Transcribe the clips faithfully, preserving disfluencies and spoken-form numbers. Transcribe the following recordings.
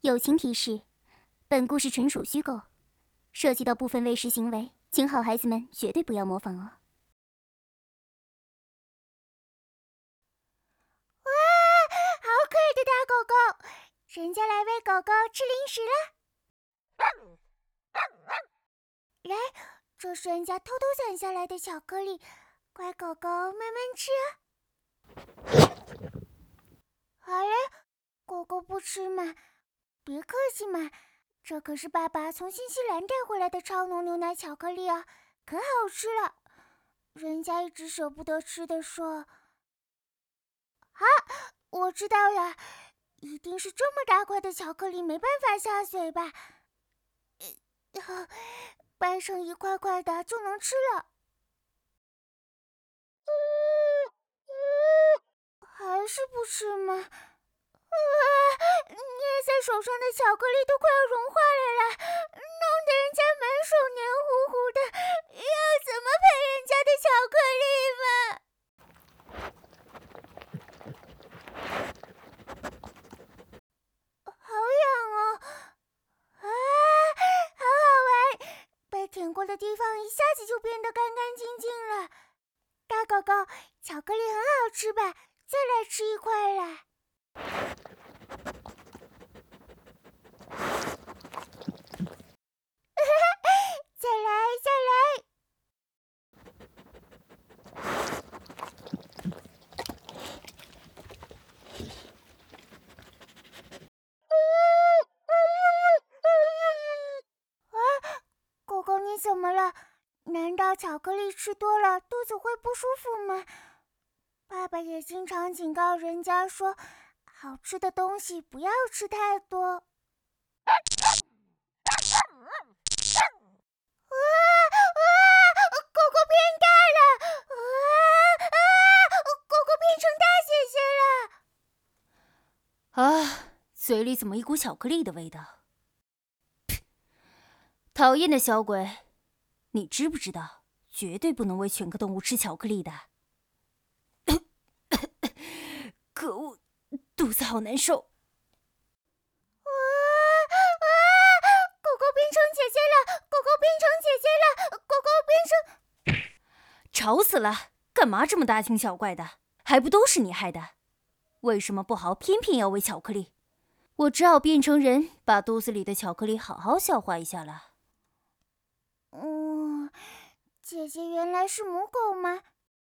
友情提示：本故事纯属虚构，涉及到部分未实行为，请好孩子们绝对不要模仿哦。 哇，好可爱的大狗狗！人家来喂狗狗吃零食了。来，这是人家偷偷攒下来的巧克力，乖狗狗慢慢吃啊。好了，狗狗不吃嘛，别客气嘛，这可是爸爸从新西兰带回来的超浓牛奶巧克力啊，可好吃了。人家一直舍不得吃的说。啊，我知道了，一定是这么大块的巧克力没办法下嘴巴，呃、掰成一块块的就能吃了。还是不吃吗？啊，捏在手上的巧克力都快要融化了啦，弄得人家满手黏糊糊的，要怎么配人家的巧克力嘛？好痒哦！啊，好好玩，被舔过的地方一下子就变得干干净净了。大狗狗，巧克力很好吃吧？再来吃一块啦！再来，再来！啊，狗狗你怎么了？难道巧克力吃多了肚子会不舒服吗？爸爸也经常警告人家说，好吃的东西不要吃太多。啊啊！狗狗变大了！啊啊！狗狗变成大姐姐了！ 啊，嘴里怎么一股巧克力的味道？讨厌的小鬼，你知不知道，绝对不能喂犬科动物吃巧克力的。可恶，肚子好难受。 啊啊！狗狗变成姐姐了！狗狗变成姐姐了！狗狗变成…… 吵死了！干嘛这么大惊小怪的？还不都是你害的？为什么不好偏偏要喂巧克力？我只好变成人，把肚子里的巧克力好好消化一下了。 嗯，姐姐原来是母狗吗？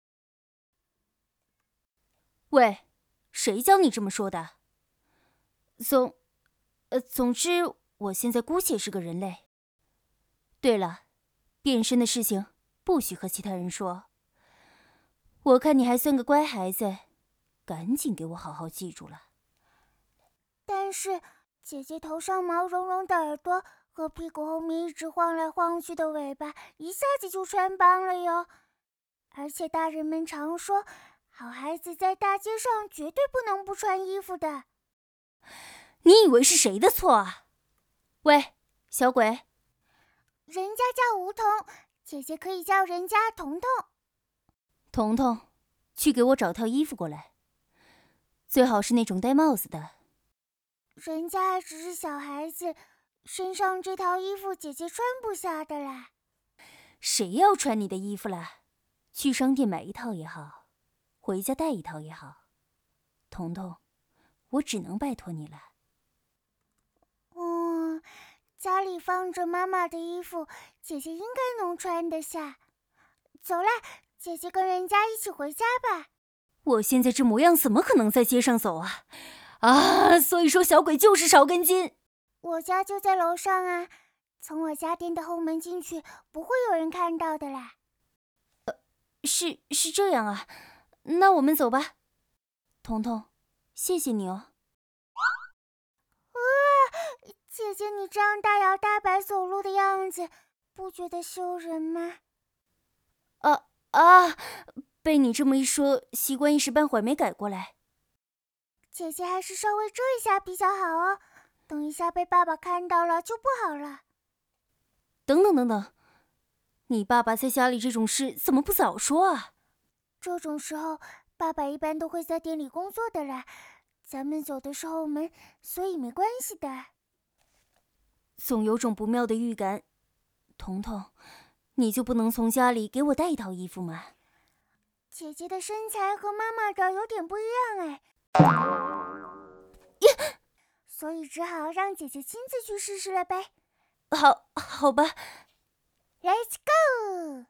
喂，谁教你这么说的？总，呃，总之，我现在姑且是个人类。对了，变身的事情不许和其他人说。我看你还算个乖孩子，赶紧给我好好记住了。 但是姐姐头上毛茸茸的耳朵和屁股后面一直晃来晃去的尾巴，一下子就穿帮了哟。而且大人们常说，好孩子在大街上绝对不能不穿衣服的。 你以为是谁的错啊？喂，小鬼。 人家叫梧桐，姐姐可以叫人家彤彤。 彤彤，去给我找套衣服过来，最好是那种戴帽子的。 人家还只是小孩子，身上这套衣服姐姐穿不下的啦。 谁要穿你的衣服啦？去商店买一套也好，回家带一套也好。彤彤，我只能拜托你了。 嗯，家里放着妈妈的衣服，姐姐应该能穿得下。走啦，姐姐跟人家一起回家吧。 我现在这模样怎么可能在街上走啊？啊，所以说小鬼就是少根筋。 我家就在楼上啊，从我家店的后门进去，不会有人看到的啦。 呃，是是这样啊，那我们走吧。彤彤，谢谢你哦。 哇，姐姐你这样大摇大摆走路的样子，不觉得羞人吗？ 啊啊，被你这么一说，习惯一时半会儿没改过来。 姐姐还是稍微遮一下比较好哦，等一下被爸爸看到了就不好了。 等等等等，你爸爸在家里这种事怎么不早说啊？ 这种时候，爸爸一般都会在店里工作的啦，咱们走的是后门，所以没关系的。 总有种不妙的预感。彤彤，你就不能从家里给我带一套衣服吗？ 姐姐的身材和妈妈的有点不一样哎，所以只好让姐姐亲自去试试了呗。 好，好吧。 Let's go！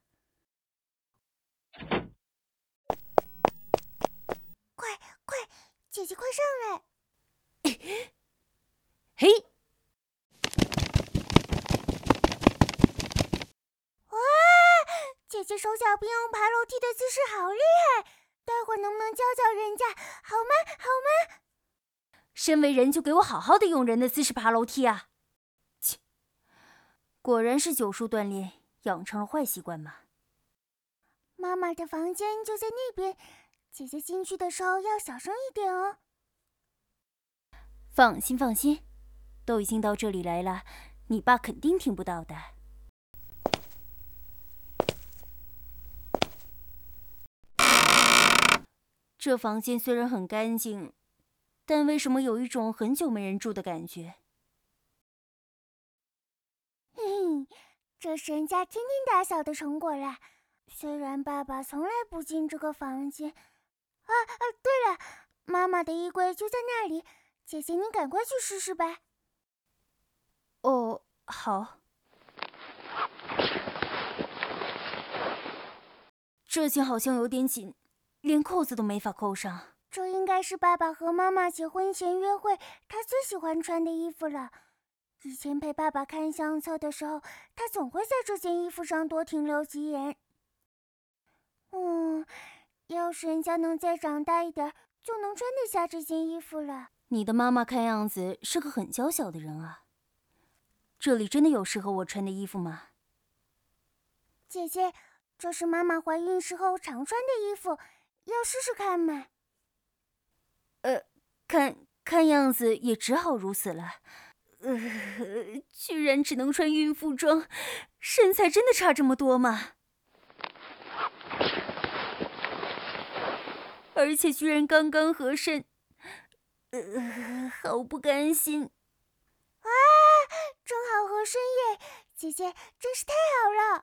快快，姐姐快上来！ 嘿！ 哇，姐姐手脚并用爬楼梯的姿势好厉害！待会儿能不能教教人家？好吗？好吗？ 身为人就给我好好的用人的姿势爬楼梯啊！切，果然是久树锻炼，养成了坏习惯嘛。 妈妈的房间就在那边，姐姐进去的时候要小声一点哦。 放心放心，都已经到这里来了，你爸肯定听不到的。这房间虽然很干净，但为什么有一种很久没人住的感觉？ 嘿嘿，这是人家天天打扫的成果啦。虽然爸爸从来不进这个房间。啊啊，对了，妈妈的衣柜就在那里，姐姐你赶快去试试吧。 哦，好。这件好像有点紧，连扣子都没法扣上。 这应该是爸爸和妈妈结婚前约会他最喜欢穿的衣服了。以前陪爸爸看相册的时候，他总会在这件衣服上多停留几眼。嗯，要是人家能再长大一点，就能穿得下这件衣服了。 你的妈妈看样子是个很娇小的人啊。这里真的有适合我穿的衣服吗？ 姐姐，这是妈妈怀孕时候常穿的衣服，要试试看吗？ 呃，看看样子也只好如此了。呃，居然只能穿孕妇装，身材真的差这么多吗？而且居然刚刚合身，呃，好不甘心。 啊，正好合身耶！姐姐真是太好了。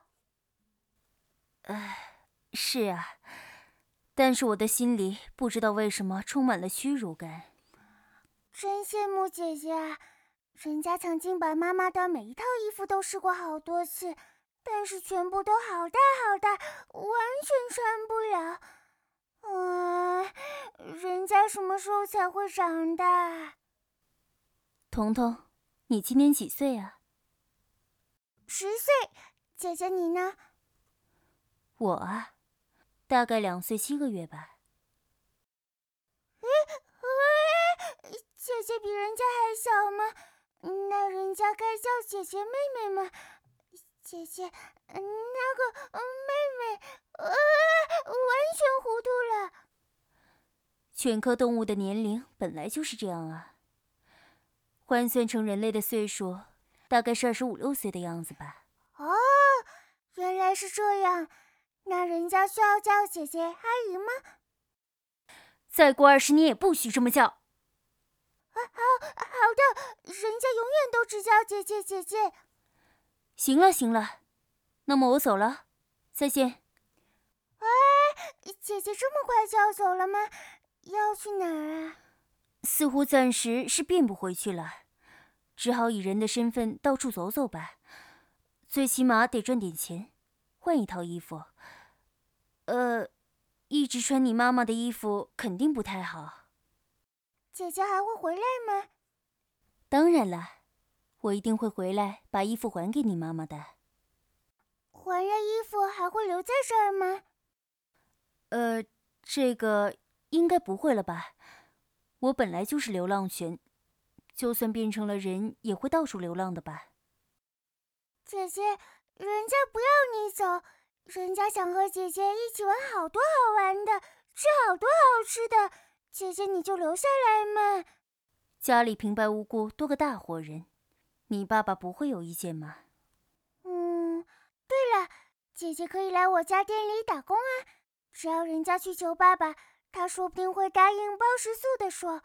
唉，是啊，但是我的心里不知道为什么充满了虚荣感。 真羡慕姐姐啊！人家曾经把妈妈的每一套衣服都试过好多次，但是全部都好大好大，完全穿不了。嗯，人家什么时候才会长大？ 彤彤，你今年几岁啊？ 十岁。姐姐你呢？ 我啊，大概两岁七个月吧。 诶诶，姐姐比人家还小吗？那人家该叫姐姐妹妹吗？姐姐，那个妹妹，呃，完全糊涂了。 犬科动物的年龄本来就是这样啊，换算成人类的岁数，大概是二十五六岁的样子吧。 哦，原来是这样。那人家需要叫姐姐、阿姨吗？ 再过二十年也不许这么叫。 啊，好，好的，人家永远都只叫姐姐姐姐。 行了行了，那么我走了，再见。 哎，姐姐这么快就要走了吗？要去哪儿啊？ 似乎暂时是变不回去了，只好以人的身份到处走走吧。最起码得赚点钱，换一套衣服。呃，一直穿你妈妈的衣服肯定不太好。 姐姐还会回来吗？ 当然了，我一定会回来把衣服还给你妈妈的。 还了衣服还会留在这儿吗？ 呃，这个应该不会了吧？我本来就是流浪犬，就算变成了人，也会到处流浪的吧？ 姐姐，人家不要你走，人家想和姐姐一起玩好多好玩的，吃好多好吃的，姐姐你就留下来嘛。 家里平白无故多个大活人，你爸爸不会有意见吗？ 嗯，对了，姐姐可以来我家店里打工啊，只要人家去求爸爸，他说不定会答应包食宿的说。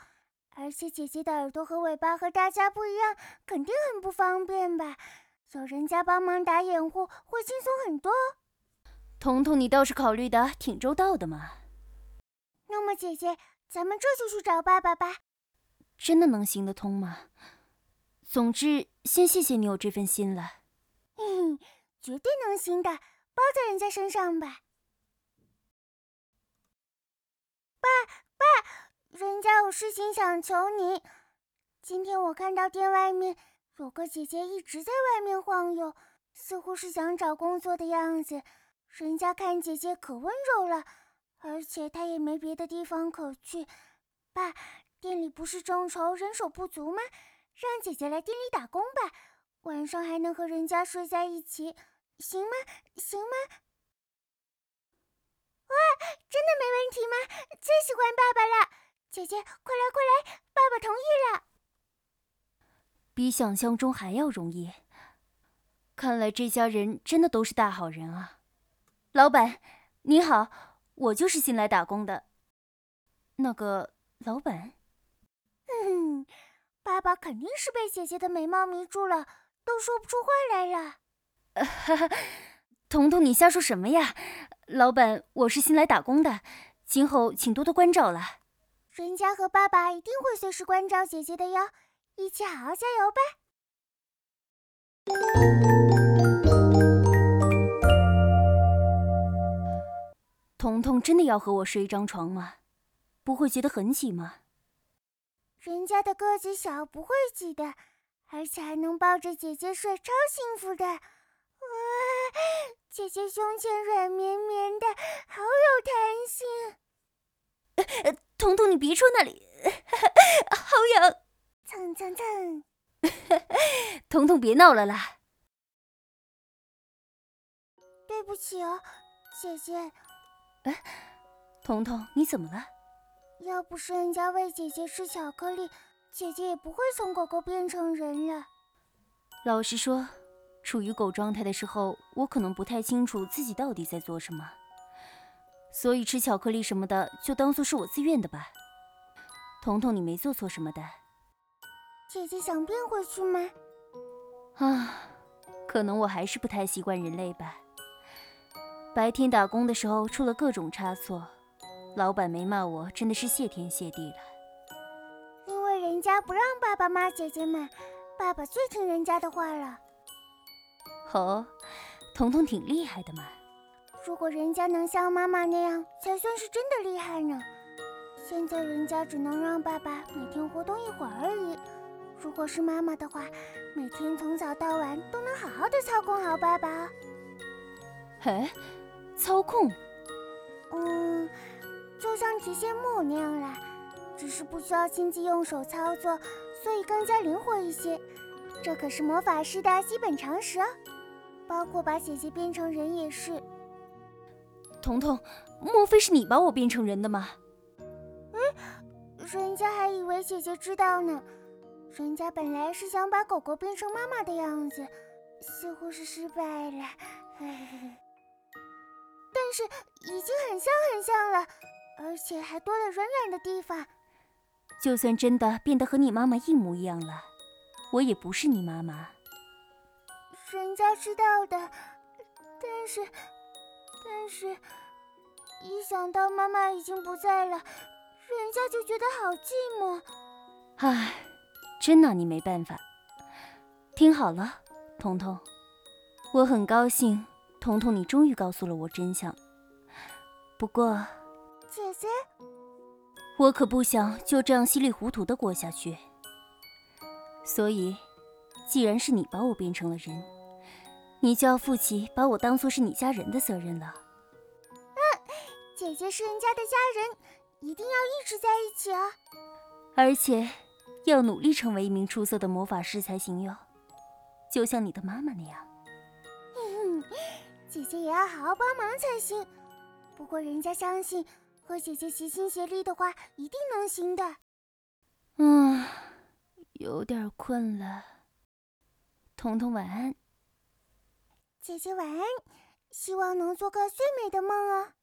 而且姐姐的耳朵和尾巴和大家不一样，肯定很不方便吧？有人家帮忙打掩护，会轻松很多。 彤彤，你倒是考虑的挺周到的嘛。 那么姐姐，咱们这就去找爸爸吧。 真的能行得通吗？总之，先谢谢你有这份心了。 嗯，绝对能行的，包在人家身上吧。爸爸，人家有事情想求你。今天我看到店外面有个姐姐一直在外面晃悠，似乎是想找工作的样子。人家看姐姐可温柔了，而且她也没别的地方可去。爸，店里不是众筹人手不足吗？让姐姐来店里打工吧，晚上还能和人家睡在一起，行吗？行吗？哇，真的没问题吗？最喜欢爸爸了！姐姐，快来快来，爸爸同意了。 比想象中还要容易。看来这家人真的都是大好人啊。老板，你好，我就是新来打工的。那个老板， 嗯，爸爸肯定是被姐姐的美貌迷住了，都说不出话来了。 呃，哈哈，彤彤，你瞎说什么呀？老板，我是新来打工的，今后请多多关照了。 人家和爸爸一定会随时关照姐姐的哟，一起好好加油吧。 彤彤真的要和我睡一张床吗？不会觉得很挤吗？ 人家的个子小，不会挤的，而且还能抱着姐姐睡，超幸福的。哇，姐姐胸前软绵绵的，好有弹性。 呃，彤彤，你别说那里，好痒！ 蹭蹭蹭！ 彤彤，别闹了啦。 对不起哦，姐姐。 哎，彤彤，你怎么了？ 要不是人家喂姐姐吃巧克力，姐姐也不会从狗狗变成人了。 老实说，处于狗状态的时候，我可能不太清楚自己到底在做什么，所以吃巧克力什么的就当做是我自愿的吧。彤彤，你没做错什么的。 姐姐想变回去吗？ 啊，可能我还是不太习惯人类吧。白天打工的时候出了各种差错，老板没骂我，真的是谢天谢地了。 因为人家不让爸爸骂姐姐嘛，爸爸最听人家的话了。 哦，彤彤挺厉害的嘛。 如果人家能像妈妈那样，才算是真的厉害呢。现在人家只能让爸爸每天活动一会儿而已。如果是妈妈的话，每天从早到晚都能好好的操控好爸爸。 哎，操控？ 嗯，就像提线木偶那样啦，只是不需要亲自用手操作，所以更加灵活一些。这可是魔法师的基本常识哦，包括把姐姐变成人也是。 彤彤，莫非是你把我变成人的吗？ 嗯，人家还以为姐姐知道呢。人家本来是想把狗狗变成妈妈的样子，似乎是失败了。但是已经很像很像了，而且还多了软软的地方。 就算真的变得和你妈妈一模一样了，我也不是你妈妈。 人家知道的，但是，但是，一想到妈妈已经不在了，人家就觉得好寂寞。 唉，真拿你没办法。听好了，彤彤，我很高兴，彤彤你终于告诉了我真相。不过， 姐姐， 我可不想就这样稀里糊涂地过下去。所以，既然是你把我变成了人，你就要负起把我当作是你家人的责任了。 嗯，姐姐是人家的家人，一定要一直在一起哦。 而且，要努力成为一名出色的魔法师才行哟，就像你的妈妈那样。 嗯，姐姐也要好好帮忙才行。不过人家相信，和姐姐齐心协力的话，一定能行的。 嗯，有点困了。彤彤晚安。 姐姐晚安，希望能做个最美的梦哦。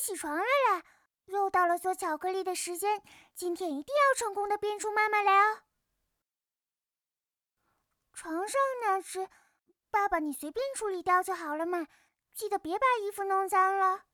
起床了啦！又到了做巧克力的时间，今天一定要成功的变出妈妈来哦。床上那只，爸爸你随便处理掉就好了嘛，记得别把衣服弄脏了。